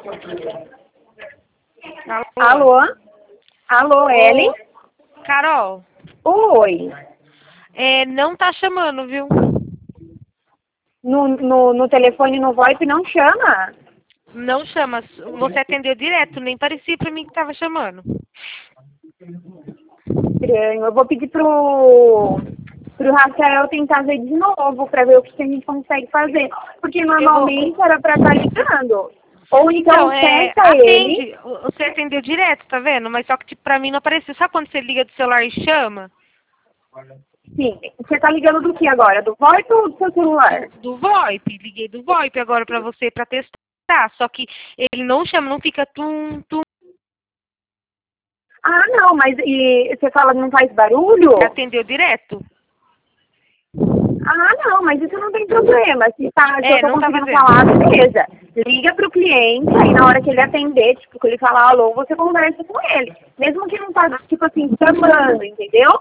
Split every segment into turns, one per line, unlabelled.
Alô? Alô, Ellen?
Carol,
Oi.
não tá chamando, viu?
No telefone, no VoIP, não chama?
Não chama. Você atendeu direto, nem parecia pra mim que tava chamando.
Estranho. Eu vou pedir pro Rafael tentar ver de novo, pra ver o que a gente consegue fazer. Porque normalmente era pra estar ligando. Ou então testa ele.
atende. Você atendeu direto, tá vendo? Mas só que tipo, pra mim não apareceu. Sabe quando você liga do celular e chama?
Sim. Você tá ligando do que agora? Do VoIP ou do seu celular?
Do VoIP. Liguei do VoIP agora pra você pra testar. Só que ele não chama, não fica tum, tum.
Ah, não, mas e você fala que não faz barulho?
Atendeu direto.
Ah, não, mas isso não tem problema. Se eu tô
não tá
conseguindo
fazendo.
falar, beleza. Liga pro cliente, aí na hora que ele atender, tipo, que ele falar alô, você conversa com ele. Mesmo que não tá, tipo assim, chamando, entendeu?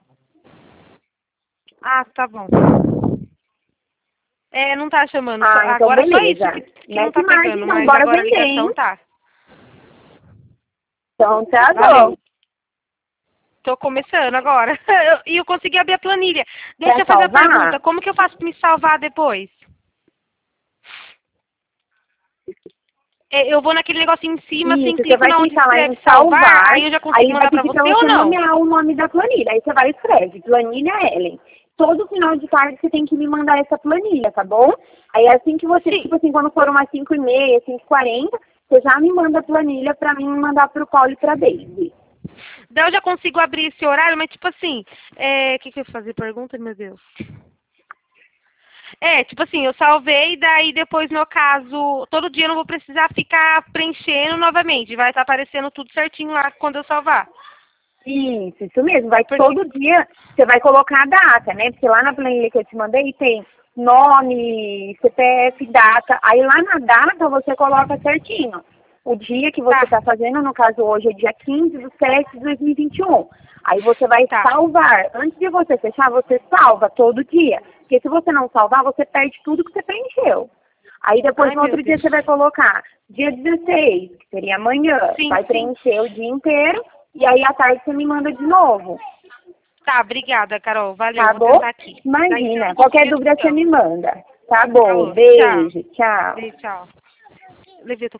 Ah, tá bom. Não tá chamando.
Ah, então
Agora só isso
beleza.
que não tá
Mete marcha,
pegando,
então,
mas
bora
agora a
vender,
ligação
hein?
tá.
Então tá
Valeu.
bom.
Tô começando agora. E eu consegui abrir a planilha. Deixa
Quer
eu fazer a
salvar?
pergunta. Como que eu faço pra me salvar depois? Eu vou naquele negocinho em cima, assim,
Isso, você
clico
vai
na onde
clicar lá
escreve
em
salvar,
salvar,
aí eu já
aí
consigo
vai
mandar pra
pedir pra
você ou
você
não?
nomear o nome da planilha. Aí você vai e escreve, planilha Ellen. Todo final de tarde você tem que me mandar essa planilha, tá bom? Aí assim que você,
Sim.
tipo assim, quando for umas 5h30, 5h40, você já me manda a planilha pra mim mandar pro Paulo e pra Daisy.
Daí eu já consigo abrir esse horário, mas tipo assim, o que que eu ia fazer? Pergunta, meu Deus. Tipo assim, eu salvei, daí depois, no caso, todo dia eu não vou precisar ficar preenchendo novamente. Vai estar aparecendo tudo certinho lá quando eu salvar.
Isso mesmo. Vai todo dia, você vai colocar a data, né? Porque lá na planilha que eu te mandei tem nome, CPF, data. Aí lá na data você coloca certinho. O dia que você está fazendo, no caso hoje é dia 15/7/2021. Aí você vai salvar. Antes de você fechar, você salva todo dia. Porque se você não salvar, você perde tudo que você preencheu. Aí depois, no outro dia, você vai colocar dia 16, que seria amanhã. Vai preencher o dia inteiro. E aí, à tarde, você me manda de novo.
Tá, obrigada, Carol. Valeu,
Tá
vou
bom?
tentar aqui.
Imagina. Qualquer dúvida, você me manda. Tá bom.
Falou,
Beijo. Tchau.
Beijo, tchau. Levei,